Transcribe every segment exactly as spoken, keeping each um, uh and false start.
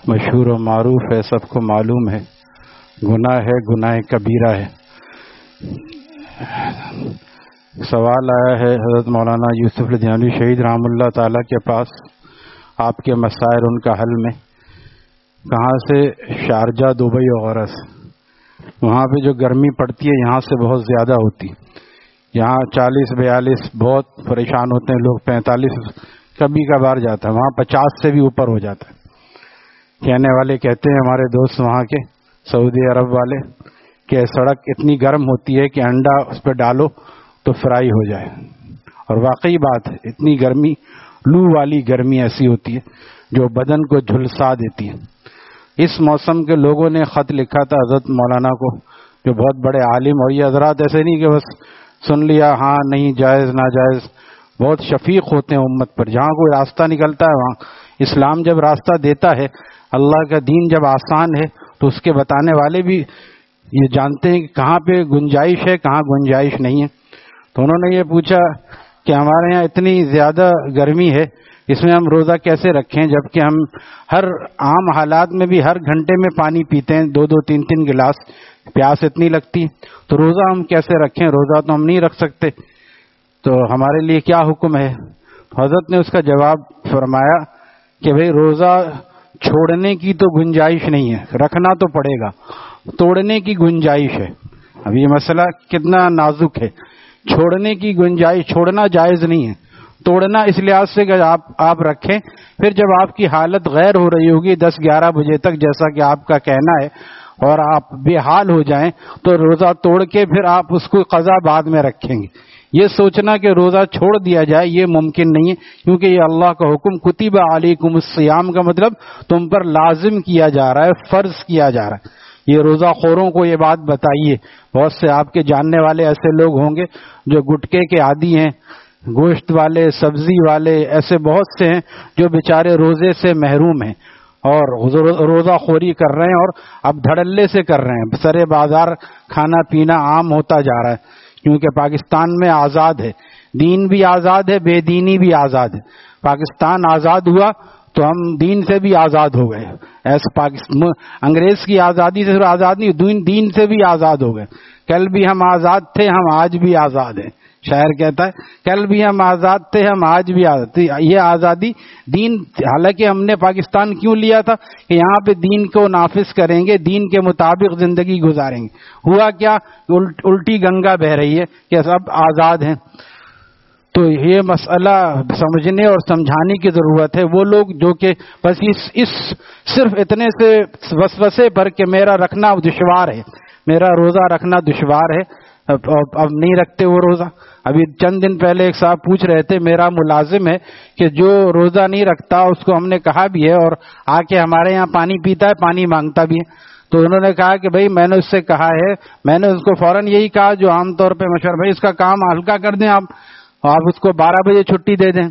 مشہور و معروف ہے، سب کو معلوم ہے، گناہ ہے، گناہ کبیرہ ہے۔ سوال آیا ہے حضرت مولانا یوسف لدھیانوی شہید رحمہ اللہ تعالیٰ کے پاس آپ کے مسائل ان کا حل میں، کہاں سے؟ شارجہ، دبئی وغیرہ سے۔ وہاں پہ جو گرمی پڑتی ہے یہاں سے بہت زیادہ ہوتی، یہاں چالیس بیالیس بہت پریشان ہوتے ہیں لوگ، پینتالیس کبھی کبھار جاتا ہے، وہاں پچاس سے بھی اوپر ہو جاتا ہے۔ کہنے والے کہتے ہیں ہمارے دوست وہاں کے سعودی عرب والے کہ سڑک اتنی گرم ہوتی ہے کہ انڈا اس پہ ڈالو تو فرائی ہو جائے، اور واقعی بات ہے، اتنی گرمی، لو والی گرمی ایسی ہوتی ہے جو بدن کو جھلسا دیتی ہے۔ اس موسم کے لوگوں نے خط لکھا تھا حضرت مولانا کو، جو بہت بڑے عالم، اور یہ حضرات ایسے نہیں کہ بس سن لیا ہاں نہیں جائز ناجائز، بہت شفیق ہوتے ہیں امت پر۔ جہاں کوئی راستہ نکلتا ہے وہاں اسلام جب راستہ دیتا ہے، اللہ کا دین جب آسان ہے تو اس کے بتانے والے بھی یہ جانتے ہیں کہ کہاں پہ گنجائش ہے، کہاں گنجائش نہیں ہے۔ تو انہوں نے یہ پوچھا کہ ہمارے یہاں اتنی زیادہ گرمی ہے، اس میں ہم روزہ کیسے رکھیں، جبکہ ہم ہر عام حالات میں بھی ہر گھنٹے میں پانی پیتے ہیں، دو دو تین تین گلاس، پیاس اتنی لگتی ہے، تو روزہ ہم کیسے رکھیں؟ روزہ تو ہم نہیں رکھ سکتے، تو ہمارے لیے کیا حکم ہے؟ حضرت نے اس کا جواب فرمایا کہ بھئی روزہ چھوڑنے کی تو گنجائش نہیں ہے، رکھنا تو پڑے گا، توڑنے کی گنجائش ہے۔ اب یہ مسئلہ کتنا نازک ہے، چھوڑنے کی گنجائش، چھوڑنا جائز نہیں ہے، توڑنا اس لحاظ سے کہ آپ آپ رکھیں، پھر جب آپ کی حالت غیر ہو رہی ہوگی دس گیارہ بجے تک جیسا کہ آپ کا کہنا ہے، اور آپ بے حال ہو جائیں تو روزہ توڑ کے پھر آپ اس کو قضا بعد میں رکھیں گے۔ یہ سوچنا کہ روزہ چھوڑ دیا جائے یہ ممکن نہیں ہے، کیونکہ یہ اللہ کا حکم، کتب علیکم الصیام کا مطلب تم پر لازم کیا جا رہا ہے، فرض کیا جا رہا ہے۔ یہ روزہ خوروں کو یہ بات بتائیے، بہت سے آپ کے جاننے والے ایسے لوگ ہوں گے جو گٹکے کے عادی ہیں، گوشت والے، سبزی والے، ایسے بہت سے ہیں جو بیچارے روزے سے محروم ہیں اور روزہ خوری کر رہے ہیں، اور اب دھڑلے سے کر رہے ہیں، سرے بازار کھانا پینا عام ہوتا جا رہا ہے، کیونکہ پاکستان میں آزاد ہے، دین بھی آزاد ہے، بے دینی بھی آزاد ہے۔ پاکستان آزاد ہوا تو ہم دین سے بھی آزاد ہو گئے، ایسے پاکستان انگریز کی آزادی سے آزاد نہیں، دین سے بھی آزاد ہو گئے۔ کل بھی ہم آزاد تھے، ہم آج بھی آزاد ہیں، شاعر کہتا ہے کل بھی ہم آزاد تھے، ہم آج بھی آزاد تھے۔ یہ آزادی دین، حالانکہ ہم نے پاکستان کیوں لیا تھا کہ یہاں پہ دین کو نافذ کریں گے، دین کے مطابق زندگی گزاریں گے۔ ہوا کیا؟ الٹی گنگا بہ رہی ہے کہ سب آزاد ہیں۔ تو یہ مسئلہ سمجھنے اور سمجھانے کی ضرورت ہے۔ وہ لوگ جو کہ بس اس, اس صرف اتنے سے وسوسے پر کہ میرا رکھنا دشوار ہے، میرا روزہ رکھنا دشوار ہے، اب, اب نہیں رکھتے وہ روزہ۔ ابھی چند دن پہلے ایک صاحب پوچھ رہے تھے، میرا ملازم ہے کہ جو روزہ نہیں رکھتا اس کو ہم نے کہا بھی ہے اور آ کے ہمارے یہاں پانی پیتا ہے، پانی مانگتا بھی ہے۔ تو انہوں نے کہا کہ بھائی میں نے اس سے کہا ہے، میں نے اس کو فوراً یہی کہا جو عام طور پہ مشورہ، بھائی اس کا کام ہلکا کر دیں آپ آپ اس کو بارہ بجے چھٹی دے دیں۔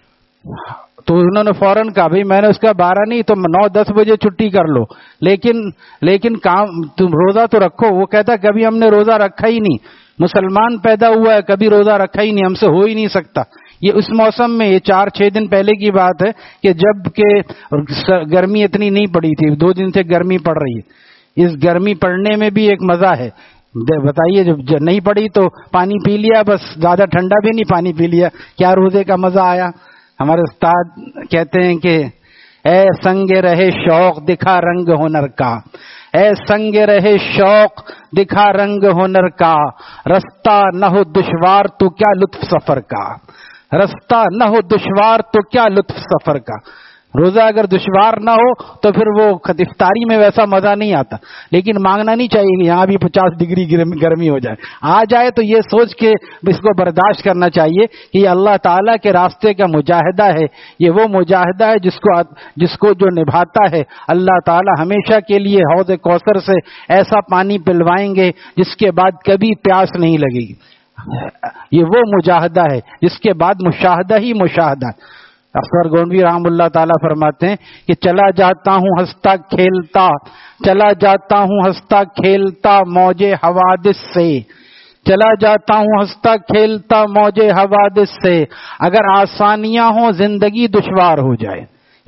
تو انہوں نے فوراً کہا بھائی میں نے اس کا بارہ نہیں تو نو دس بجے چھٹی کر لو، لیکن لیکن کام تم روزہ تو رکھو۔ وہ کہتا کبھی ہم نے روزہ رکھا ہی نہیں، مسلمان پیدا ہوا ہے کبھی روزہ رکھا ہی نہیں، ہم سے ہو ہی نہیں سکتا۔ یہ اس موسم میں، یہ چار چھ دن پہلے کی بات ہے کہ جب کہ گرمی اتنی نہیں پڑی تھی، دو دن سے گرمی پڑ رہی ہے۔ اس گرمی پڑنے میں بھی ایک مزہ ہے، بتائیے جب نہیں پڑی تو پانی پی لیا، بس زیادہ ٹھنڈا بھی نہیں، پانی پی لیا، کیا روزے کا مزہ آیا۔ ہمارے استاد کہتے ہیں کہ اے سنگ رہے شوق دکھا رنگ ہنر کا، اے سنگ رہے شوق دکھا رنگ ہنر کا، رستہ نہ ہو دشوار تو کیا لطف سفر کا، رستہ نہ ہو دشوار تو کیا لطف سفر کا۔ روزہ اگر دشوار نہ ہو تو پھر وہ افطاری میں ویسا مزہ نہیں آتا، لیکن مانگنا نہیں چاہیے کہ یہاں بھی پچاس ڈگری گرمی ہو جائے، آ جائے تو یہ سوچ کے اس کو برداشت کرنا چاہیے کہ یہ اللہ تعالیٰ کے راستے کا مجاہدہ ہے۔ یہ وہ مجاہدہ ہے جس کو جس کو جو نبھاتا ہے اللہ تعالیٰ ہمیشہ کے لیے حوض کوثر سے ایسا پانی پلوائیں گے جس کے بعد کبھی پیاس نہیں لگے گی۔ یہ وہ مجاہدہ ہے جس کے بعد مشاہدہ ہی مشاہدہ۔ اختر گونڈوی رحم اللہ تعالیٰ فرماتے ہیں کہ چلا جاتا ہوں ہنستا کھیلتا، چلا جاتا ہوں ہنستا کھیلتا موجے حوادث سے، چلا جاتا ہوں ہنستا کھیلتا موجے حوادث سے، اگر آسانیاں ہوں زندگی دشوار ہو جائے۔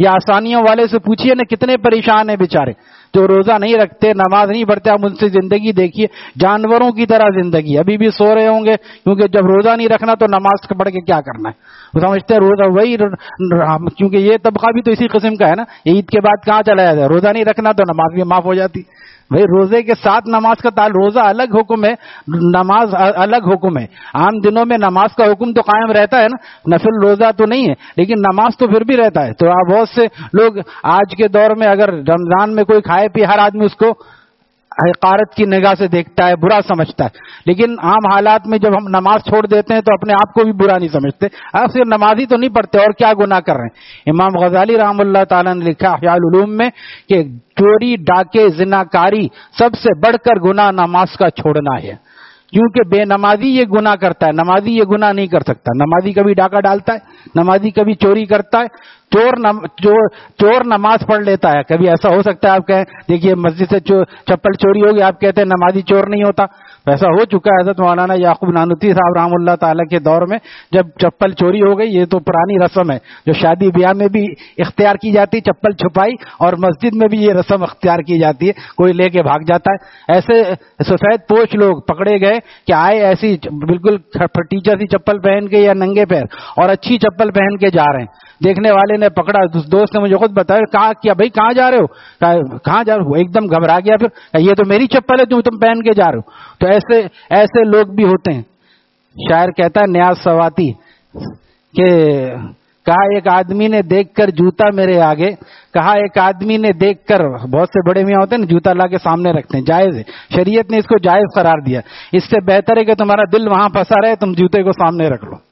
یہ آسانیوں والے سے پوچھیے نا کتنے پریشان ہیں بیچارے جو روزہ نہیں رکھتے, نماز نہیں پڑھتے. آپ ان سے زندگی دیکھیے, جانوروں کی طرح زندگی. ابھی بھی سو رہے ہوں گے کیونکہ جب روزہ نہیں رکھنا تو نماز پڑھ کے کیا کرنا ہے, وہ سمجھتے ہیں روزہ وہی, کیونکہ یہ طبقہ بھی تو اسی قسم کا ہے نا. عید کے بعد کہاں چلا جاتا ہے, روزہ نہیں رکھنا تو نماز بھی معاف ہو جاتی. بھائی روزے کے ساتھ نماز کا تعلق, روزہ الگ حکم ہے, نماز الگ حکم ہے. عام دنوں میں نماز کا حکم تو قائم رہتا ہے نا, نفل روزہ تو نہیں ہے لیکن نماز تو پھر بھی رہتا ہے. تو آپ بہت سے لوگ آج کے دور میں اگر رمضان میں کوئی کھائے پی, ہر آدمی اس کو حقارت کی نگاہ سے دیکھتا ہے, برا سمجھتا ہے. لیکن عام حالات میں جب ہم نماز چھوڑ دیتے ہیں تو اپنے آپ کو بھی برا نہیں سمجھتے. آپ صرف نماز ہی تو نہیں پڑھتے اور کیا گناہ کر رہے ہیں. امام غزالی رحم اللہ تعالیٰ نے لکھا احیاء العلوم میں کہ چوری, ڈاکے, زناکاری سب سے بڑھ کر گناہ نماز کا چھوڑنا ہے. کیونکہ بے نمازی یہ گناہ کرتا ہے, نمازی یہ گناہ نہیں کر سکتا. نمازی کبھی ڈاکہ ڈالتا ہے, نمازی کبھی چوری کرتا ہے, چور نم... چور... چور نماز پڑھ لیتا ہے. کبھی ایسا ہو سکتا ہے آپ کہیں دیکھیے مسجد سے چو... چپل چوری ہوگی, آپ کہتے ہیں نمازی چور نہیں ہوتا. ایسا ہو چکا ہے. حضرت مولانا یعقوب نانوتوی صاحب رحم اللہ تعالیٰ کے دور میں جب چپل چوری ہو گئی, یہ تو پرانی رسم ہے جو شادی بیاہ میں بھی اختیار کی جاتی, چپل چھپائی, اور مسجد میں بھی یہ رسم اختیار کی جاتی ہے, کوئی لے کے بھاگ جاتا ہے. ایسے سفید پوش لوگ پکڑے گئے کہ آئے ایسی بالکل ٹیچر سی چپل پہن کے یا ننگے پیر اور اچھی چپل پہن کے جا رہے ہیں. دیکھنے والے نے پکڑا, دوست نے مجھے خود بتایا, کہا کیا بھائی کہاں جا رہے ہو, کہاں جا رہے ہو, ایک دم گھبرا گیا. پھر یہ تو میری چپل ہے جو تم پہن کے جا رہے ہو. تو ایسے ایسے لوگ بھی ہوتے ہیں. شاعر کہتا ہے نیاز سواتی کہ کہا ایک آدمی نے دیکھ کر جوتا میرے آگے, کہا ایک آدمی نے دیکھ کر, بہت سے بڑے میاں ہوتے ہیں نا جوتا لا کے سامنے رکھتے ہیں, جائز ہے, شریعت نے اس کو جائز قرار دیا. اس سے بہتر ہے کہ تمہارا دل وہاں پھنسا رہے, تم جوتے کو سامنے رکھ لو.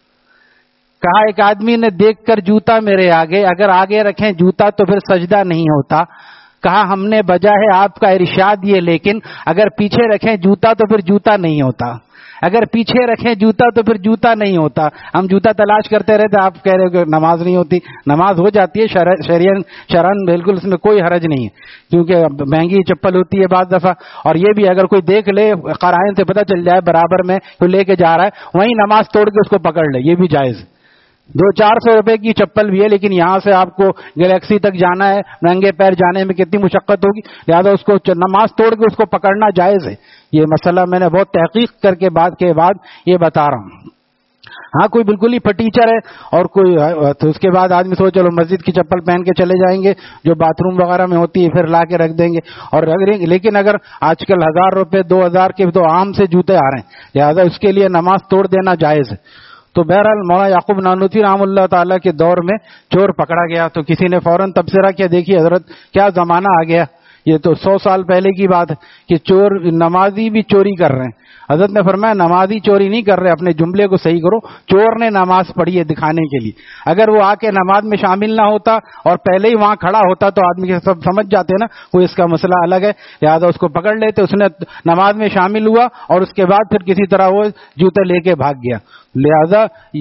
کہا ایک آدمی نے دیکھ کر جوتا میرے آگے, اگر آگے رکھیں جوتا تو پھر سجدہ نہیں ہوتا. کہا ہم نے بجا ہے آپ کا ارشاد یہ, لیکن اگر پیچھے رکھیں جوتا تو پھر جوتا نہیں ہوتا. اگر پیچھے رکھیں جوتا تو پھر جوتا نہیں ہوتا. ہم جوتا تلاش کرتے رہتے, آپ کہہ رہے کہ نماز نہیں ہوتی. نماز ہو جاتی ہے شرعن, شرعن بالکل اس میں کوئی حرج نہیں ہے, کیونکہ مہنگی چپل ہوتی ہے بعض دفعہ. اور یہ بھی اگر کوئی دیکھ لے, قرائن سے پتہ چل جائے برابر میں تو لے کے جا رہا ہے, وہیں نماز توڑ کے اس کو پکڑ لے, یہ بھی جائز. دو چار سو روپے کی چپل بھی ہے, لیکن یہاں سے آپ کو گلیکسی تک جانا ہے, ننگے پیر جانے میں کتنی مشقت ہوگی, لہذا اس کو نماز توڑ کے اس کو پکڑنا جائز ہے. یہ مسئلہ میں نے بہت تحقیق کر کے بعد کے بعد یہ بتا رہا ہوں. ہاں کوئی بالکل ہی پٹیچر ہے اور کوئی, تو اس کے بعد آدمی سوچ چلو مسجد کی چپل پہن کے چلے جائیں گے جو باتھ روم وغیرہ میں ہوتی ہے, پھر لا کے رکھ دیں گے. اور لیکن اگر آج کل ہزار روپے دو ہزار کے تو عام سے جوتے آ رہے ہیں, لہذا اس کے لیے نماز توڑ دینا جائز ہے. تو بہرحال مولانا یعقوب نانوتوی رحم اللہ تعالیٰ کے دور میں چور پکڑا گیا تو کسی نے فوراً تبصرہ کیا, دیکھیے حضرت کیا زمانہ آ گیا, یہ تو سو سال پہلے کی بات ہے کہ چور نمازی بھی چوری کر رہے ہیں. حضرت نے فرمایا نمازی چوری نہیں کر رہے, اپنے جملے کو صحیح کرو. چور نے نماز پڑھی ہے دکھانے کے لیے. اگر وہ آ کے نماز میں شامل نہ ہوتا اور پہلے ہی وہاں کھڑا ہوتا تو آدمی کے سب سمجھ جاتے نا کوئی اس کا مسئلہ الگ ہے, لہٰذا اس کو پکڑ لیتے. اس نے نماز میں شامل ہوا اور اس کے بعد پھر کسی طرح وہ جوتے لے کے بھاگ گیا. لہذا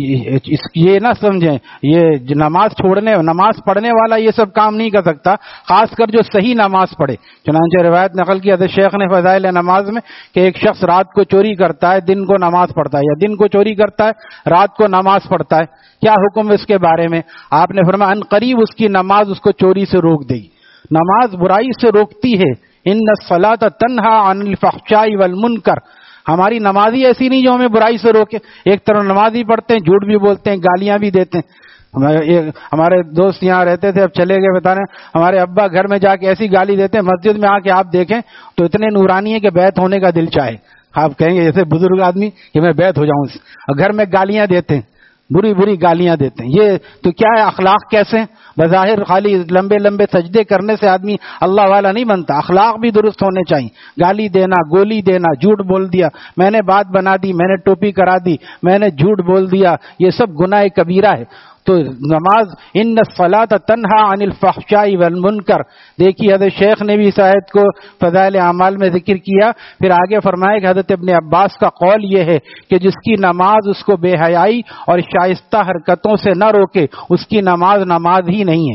یہ نہ سمجھیں یہ نماز چھوڑنے نماز پڑھنے والا یہ سب کام نہیں کر سکتا, خاص کر جو صحیح نماز پڑھے. چنانچہ روایت نقل کی حضرت شیخ نے فضائل نماز میں کہ ایک شخص رات کو چوری کرتا ہے, دن کو نماز پڑھتا ہے, یا دن کو چوری کرتا ہے, رات کو نماز پڑھتا ہے, کیا حکم ہے اس کے بارے میں؟ آپ نے فرمایا ان قریب اس کی نماز اس کو چوری سے روک دے گی. نماز برائی سے روکتی ہے. ان الصلاۃ تنہا عن الفحشاء والمنکر. ہماری نمازی ایسی نہیں جو ہمیں برائی سے روکے. ایک طرف نماز ہی پڑھتے ہیں, جھوٹ بھی بولتے ہیں, گالیاں بھی دیتے ہیں. ہمارے دوست یہاں رہتے تھے, اب چلے گئے, بتانے ہمارے ابا گھر میں جا کے ایسی گالی دیتے ہیں, مسجد میں آ کے آپ دیکھیں تو اتنے نورانی ہے کہ بیعت ہونے کا دل چاہے. آپ کہیں گے جیسے بزرگ آدمی کہ میں بیعت ہو جاؤں, اور گھر میں گالیاں دیتے ہیں, بری بری گالیاں دیتے ہیں. یہ تو کیا ہے, اخلاق کیسے ہیں؟ بظاہر خالی لمبے لمبے سجدے کرنے سے آدمی اللہ والا نہیں بنتا, اخلاق بھی درست ہونے چاہیے. گالی دینا, گولی دینا, جھوٹ بول دیا, میں نے بات بنا دی, میں نے ٹوپی کرا دی, میں نے جھوٹ بول دیا, یہ سب گناہ کبیرہ ہے. تو نماز ان الصلاۃ تنہا عن الفحشاء والمنکر. دیکھیے حضرت شیخ نے بھی اس آیت کو فضائل اعمال میں ذکر کیا. پھر آگے فرمایا کہ حضرت ابن عباس کا قول یہ ہے کہ جس کی نماز اس کو بے حیائی اور شائستہ حرکتوں سے نہ روکے اس کی نماز نماز ہی نہیں ہے.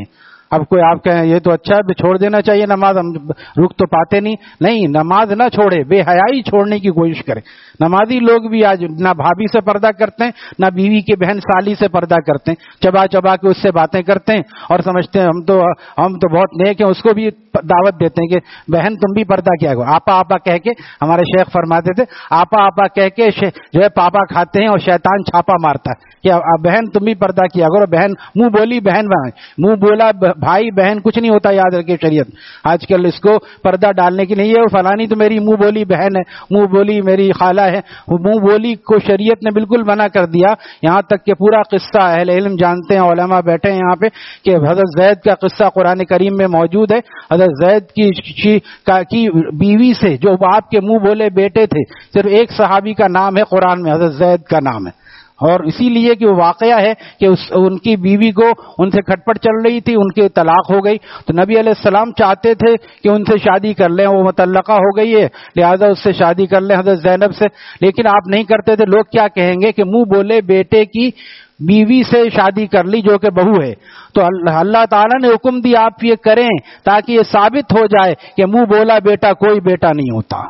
اب کوئی آپ کہیں یہ تو اچھا ہے چھوڑ دینا چاہیے نماز، ہم رک تو پاتے نہیں، نہیں نماز نہ چھوڑے، بے حیائی چھوڑنے کی کوشش کرے۔ نمازی لوگ بھی آج نہ بھابھی سے پردہ کرتے ہیں نہ بیوی کے بہن سالی سے پردہ کرتے ہیں، چبا چبا کے اس سے باتیں کرتے ہیں اور سمجھتے ہیں ہم تو ہم تو بہت نیک ہیں، اس کو بھی دعوت دیتے ہیں کہ بہن تم بھی پردہ کیا کرو۔ آپا آپا کہہ کے ہمارے شیخ فرماتے تھے آپا آپا کہہ کے جو ہے پاپا کھاتے ہیں اور شیطان چھاپا مارتا ہے کہ بہن تم بھی پردہ کیا کرو۔ بہن منہ بولی بہن بہن منہ بولا بھائی بہن کچھ نہیں ہوتا، یاد رکھے شریعت آج کل اس کو پردہ ڈالنے کی نہیں ہے، فلانی تو میری منہ بولی بہن ہے، منہ بولی میری خالہ ہے، منہ بولی کو شریعت نے بالکل منع کر دیا۔ یہاں تک کہ پورا قصہ اہل علم جانتے ہیں، علماء بیٹھے ہیں یہاں پہ کہ حضرت زید کا قصہ قرآن کریم میں موجود ہے۔ حضرت زید کی کی بیوی سے جو آپ کے منہ بولے بیٹے تھے، صرف ایک صحابی کا نام ہے قرآن میں، حضرت زید کا نام ہے، اور اسی لیے کہ وہ واقعہ ہے کہ اس ان کی بیوی کو ان سے کھٹپٹ چل رہی تھی، ان کی طلاق ہو گئی، تو نبی علیہ السلام چاہتے تھے کہ ان سے شادی کر لیں، وہ مطلقہ ہو گئی ہے لہذا اس سے شادی کر لیں حضرت زینب سے، لیکن آپ نہیں کرتے تھے۔ لوگ کیا کہیں گے کہ منہ بولے بیٹے کی بیوی سے شادی کر لی جو کہ بہو ہے، تو اللہ تعالیٰ نے حکم دیا آپ یہ کریں تاکہ یہ ثابت ہو جائے کہ منہ بولا بیٹا کوئی بیٹا نہیں ہوتا،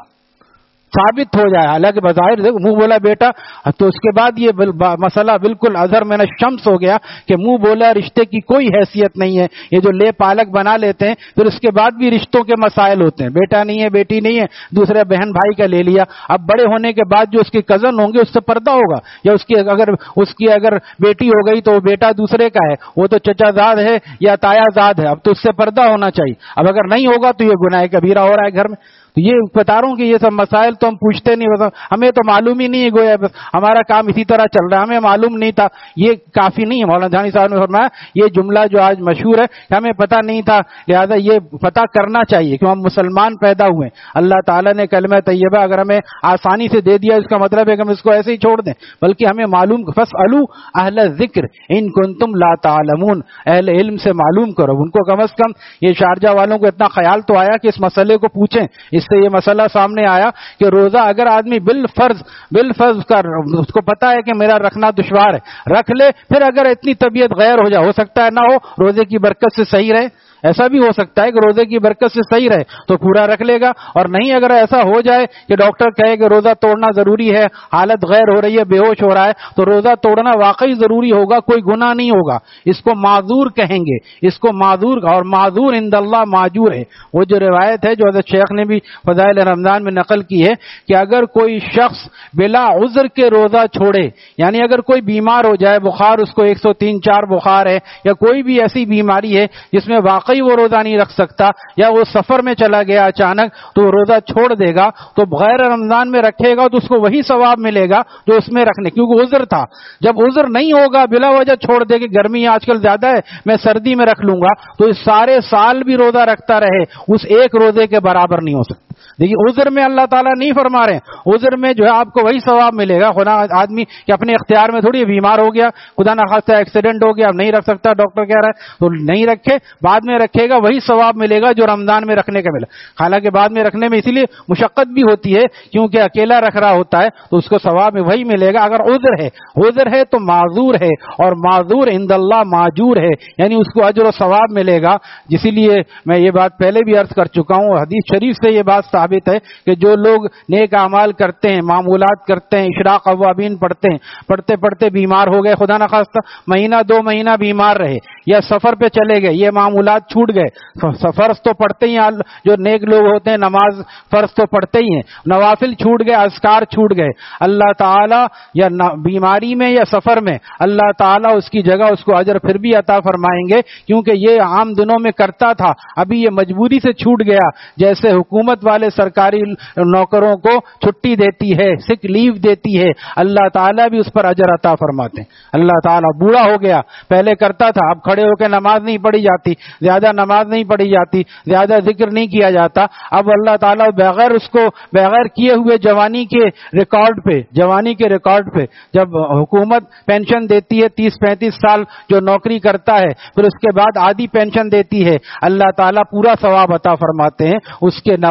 ثابت ہو جائے۔ حالانکہ بظاہر منہ بولا بیٹا، تو اس کے بعد یہ مسئلہ بالکل اظہر من الشمس ہو گیا کہ منہ بولا رشتے کی کوئی حیثیت نہیں ہے۔ یہ جو لے پالک بنا لیتے ہیں پھر اس کے بعد بھی رشتوں کے مسائل ہوتے ہیں، بیٹا نہیں ہے بیٹی نہیں ہے، دوسرے بہن بھائی کا لے لیا، اب بڑے ہونے کے بعد جو اس کے کزن ہوں گے اس سے پردہ ہوگا، یا اس کی اگر اس کی اگر بیٹی ہو گئی تو وہ بیٹا دوسرے کا ہے، وہ تو چچا زاد ہے یا تایا زاد ہے، اب تو اس سے پردہ ہونا چاہیے۔ اب اگر نہیں ہوگا تو یہ گناہ کبیرہ ہو رہا ہے گھر میں۔ تو یہ بتا رہا ہوں کہ یہ سب مسائل تو ہم پوچھتے نہیں، بتا ہمیں تو معلوم ہی نہیں ہے، گویا بس ہمارا کام اسی طرح چل رہا ہے، ہمیں معلوم نہیں تھا۔ یہ کافی نہیں ہے، مولانا جانی صاحب نے فرمایا یہ جملہ جو آج مشہور ہے کہ ہمیں پتہ نہیں تھا، لہذا یہ پتہ کرنا چاہیے کہ ہم مسلمان پیدا ہوئے، اللہ تعالیٰ نے کلمہ طیبہ اگر ہمیں آسانی سے دے دیا اس کا مطلب ہے کہ ہم اس کو ایسے ہی چھوڑ دیں، بلکہ ہمیں معلوم فاسألوا اہل ذکر ان کنتم لا تعلمون، اہل علم سے معلوم کرو۔ ان کو کم از کم یہ شارجہ والوں کو اتنا خیال تو آیا کہ اس مسئلے کو پوچھیں۔ اس سے یہ مسئلہ سامنے آیا کہ روزہ اگر آدمی بالفرض بالفرض کر اس کو پتا ہے کہ میرا رکھنا دشوار ہے رکھ لے، پھر اگر اتنی طبیعت غیر ہو جائے، ہو سکتا ہے نہ ہو، روزے کی برکت سے صحیح رہے، ایسا بھی ہو سکتا ہے کہ روزے کی برکت سے صحیح رہے تو پورا رکھ لے گا، اور نہیں اگر ایسا ہو جائے کہ ڈاکٹر کہے کہ روزہ توڑنا ضروری ہے، حالت غیر ہو رہی ہے، بے ہوش ہو رہا ہے، تو روزہ توڑنا واقعی ضروری ہوگا، کوئی گناہ نہیں ہوگا، اس کو معذور کہیں گے، اس کو معذور، اور معذور عند اللہ معجور ہے۔ وہ جو روایت ہے جو حضرت شیخ نے بھی فضائل رمضان میں نقل کی ہے کہ اگر کوئی شخص بلا عذر کے روزہ چھوڑے، یعنی اگر کوئی بیمار ہو جائے، بخار اس کو ایک سو تین چار بخار ہے، یا کوئی بھی ایسی بیماری ہے جس میں واقعی وہ روزہ نہیں رکھ سکتا، یا وہ سفر میں چلا گیا اچانک تو وہ روزہ چھوڑ دے گا، تو بغیر رمضان میں رکھے گا تو اس کو وہی ثواب ملے گا جو اس میں رکھنے، کیونکہ عذر تھا۔ جب عذر نہیں ہوگا بلا وجہ چھوڑ دے کہ گرمی آج کل زیادہ ہے میں سردی میں رکھ لوں گا، تو اس سارے سال بھی روزہ رکھتا رہے اس ایک روزے کے برابر نہیں ہو سکتا۔ دیکھیے عذر میں اللہ تعالیٰ نہیں فرما رہے ہیں، عذر میں جو ہے آپ کو وہی ثواب ملے گا، خدا آدمی کہ اپنے اختیار میں تھوڑی بیمار ہو گیا، خدا نہ خواستہ ایکسیڈنٹ ہو گیا، اب نہیں رکھ سکتا ڈاکٹر کہہ رہا ہے تو نہیں رکھے، بعد میں رکھے گا وہی ثواب ملے گا جو رمضان میں رکھنے کا ملا۔ حالانکہ بعد میں رکھنے میں اسی لیے مشقت بھی ہوتی ہے کیونکہ اکیلا رکھ رہا ہوتا ہے تو اس کو ثواب میں وہی ملے گا اگر عذر ہے۔ عذر ہے تو معذور ہے، اور معذور عند اللہ معجور ہے، یعنی اس کو اجر و ثواب ملے گا۔ اسی لیے میں یہ بات پہلے بھی عرض کر چکا ہوں، حدیث شریف سے یہ بات ثابت ہے کہ جو لوگ نیک اعمال کرتے ہیں، معمولات کرتے ہیں، اشراق اوابین پڑھتے ہیں، پڑھتے پڑھتے بیمار ہو گئے، خدا نخواستہ مہینہ دو مہینہ بیمار رہے یا سفر پہ چلے گئے، یہ معمولات چھوٹ گئے، فرض تو پڑھتے ہی ہیں، جو نیک لوگ ہوتے ہیں نماز فرض تو پڑھتے ہی ہیں، نوافل چھوٹ گئے، اذکار چھوٹ گئے، اللہ تعالیٰ یا بیماری میں یا سفر میں اللہ تعالیٰ اس کی جگہ اس کو اجر پھر بھی عطا فرمائیں گے، کیونکہ یہ عام دنوں میں کرتا تھا، ابھی یہ مجبوری سے چھوٹ گیا۔ جیسے حکومت والے سرکاری نوکروں کو چھٹی دیتی ہے، سک لیو دیتی ہے، اللہ تعالیٰ بھی اس پر اجر عطا فرماتے ہیں۔ اللہ تعالیٰ بوڑھا ہو گیا، پہلے کرتا تھا، اب کھڑے ہو کے نماز نہیں پڑھی جاتی، زیادہ نماز نہیں پڑھی جاتی، زیادہ ذکر نہیں کیا جاتا، اب اللہ تعالیٰ بغیر اس کو بغیر کیے ہوئے جوانی کے ریکارڈ پہ جوانی کے ریکارڈ پہ جب حکومت پینشن دیتی ہے تیس پینتیس سال جو نوکری کرتا ہے، پھر اس کے بعد آدھی پینشن دیتی ہے، اللہ تعالیٰ پورا ثواب عطا فرماتے ہیں اس کے نوافل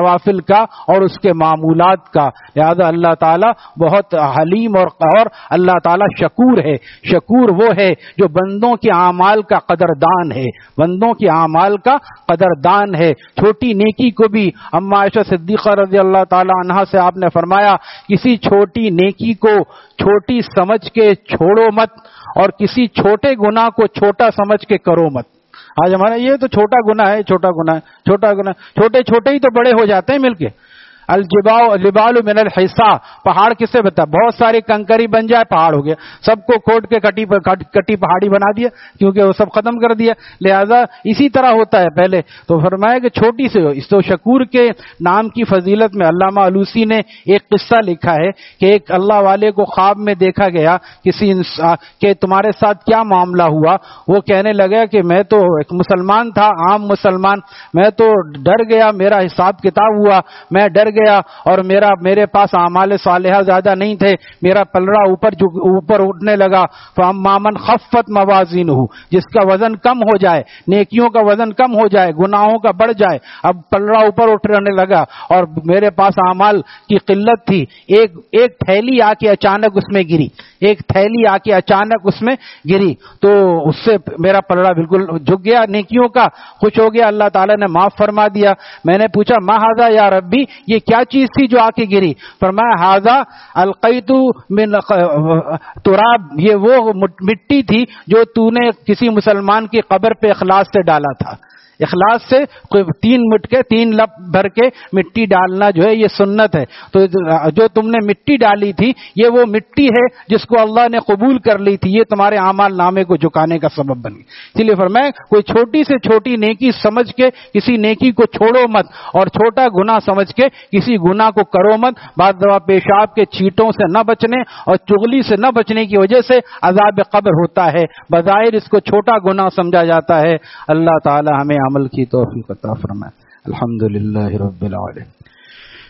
کا اور اس کے معمولات کا. لہذا اللہ تعالیٰ بہت حلیم اور اور اللہ تعالیٰ شکور ہے. شکور وہ ہے جو بندوں کے اعمال کا قدردان ہے، بندوں کے اعمال کا قدردان ہے. چھوٹی نیکی کو بھی اما عائشہ صدیقہ رضی اللہ تعالی عنہا سے آپ نے فرمایا کسی چھوٹی نیکی کو چھوٹی سمجھ کے چھوڑو مت اور کسی چھوٹے گناہ کو چھوٹا سمجھ کے کرو مت. آج ہمارا یہ تو چھوٹا گناہ ہے، چھوٹا گناہ ہے، چھوٹا گناہ، چھوٹے چھوٹے ہی تو بڑے ہو جاتے ہیں مل کے. الجبال من الحصا، پہاڑ کس سے بتا؟ بہت ساری کنکری بن جائے پہاڑ ہو گیا، سب کو کھوٹ کے کٹی کٹی پہاڑی بنا دیا کیونکہ وہ سب ختم کر دیا. لہذا اسی طرح ہوتا ہے. پہلے تو فرمایا کہ چھوٹی سے ہو. اس تو شکور کے نام کی فضیلت میں علامہ علوسی نے ایک قصہ لکھا ہے کہ ایک اللہ والے کو خواب میں دیکھا گیا کسی کہ تمہارے ساتھ کیا معاملہ ہوا. وہ کہنے لگا کہ میں تو ایک مسلمان تھا، عام مسلمان، میں تو ڈر گیا، میرا حساب کتاب ہوا، میں ڈر گیا اور میرا میرے پاس اعمال صالحہ زیادہ نہیں تھے، میرا پلڑا اوپر اوپر اٹھنے لگا. فاما من خفت موازینہ، جس کا وزن کم ہو جائے، نیکیوں کا وزن کم ہو جائے، گناہوں کا بڑھ جائے. اب پلڑا اوپر اٹھنے لگا اور میرے پاس اعمال کی قلت تھی. ایک ایک تھیلی آ کے اچانک اس میں گری، ایک تھیلی آ کے اچانک اس میں گری تو اس سے میرا پلڑا بالکل جھک گیا نیکیوں کا. خوش ہو گیا، اللہ تعالیٰ نے معاف فرما دیا. میں نے پوچھا ما ھذا یا ربی، یہ کیا چیز تھی جو آ کے گری؟ فرمایا ھذا القیت من تراب، یہ وہ مٹی تھی جو تو نے کسی مسلمان کی قبر پہ اخلاص سے ڈالا تھا. اخلاص سے تین مٹ کے تین لپ بھر کے مٹی ڈالنا جو ہے یہ سنت ہے. تو جو تم نے مٹی ڈالی تھی یہ وہ مٹی ہے جس کو اللہ نے قبول کر لی تھی، یہ تمہارے اعمال نامے کو جھکانے کا سبب بنی. اسی لیے فرمایا کوئی چھوٹی سے چھوٹی نیکی سمجھ کے کسی نیکی کو چھوڑو مت اور چھوٹا گناہ سمجھ کے کسی گناہ کو کرو مت. بعض دفعہ پیشاب کے چھینٹوں سے نہ بچنے اور چغلی سے نہ بچنے کی وجہ سے عذاب قبر ہوتا ہے. بظاہر اس کو چھوٹا گناہ سمجھا جاتا ہے. اللہ تعالی ہمیں عمل کی توفیق عطا فرمائے. الحمدللہ رب العالمین.